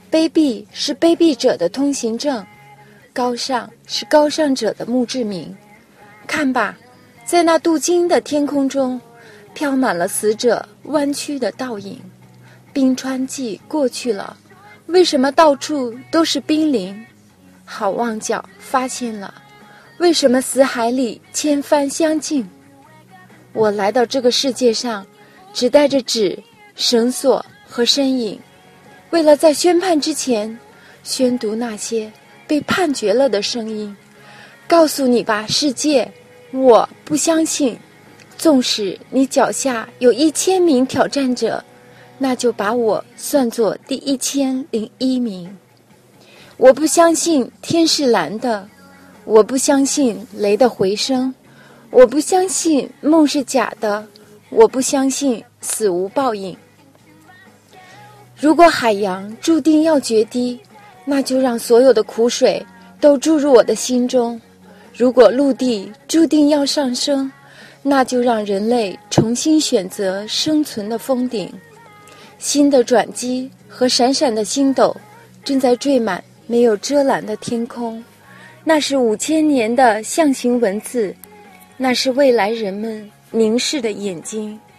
卑鄙是卑鄙者的通行证，高尚是高尚者的墓志铭。看吧，在那镀金的天空中，飘满了死者弯曲的倒影。冰川季过去了，为什么到处都是冰凌？好望角发现了，为什么死海里千帆相近？我来到这个世界上，只带着纸、绳索和身影，为了在宣判之前宣读那些被判决了的声音。告诉你吧，世界，我不相信。纵使你脚下有1000名挑战者，那就把我算作第1001名。我不相信天是蓝的，我不相信雷的回声，我不相信梦是假的，我不相信死无报应。如果海洋注定要决堤，那就让所有的苦水都注入我的心中；如果陆地注定要上升，那就让人类重新选择生存的峰顶。新的转机和闪闪的星斗正在缀满没有遮拦的天空，那是5000年的象形文字，那是未来人们凝视的眼睛。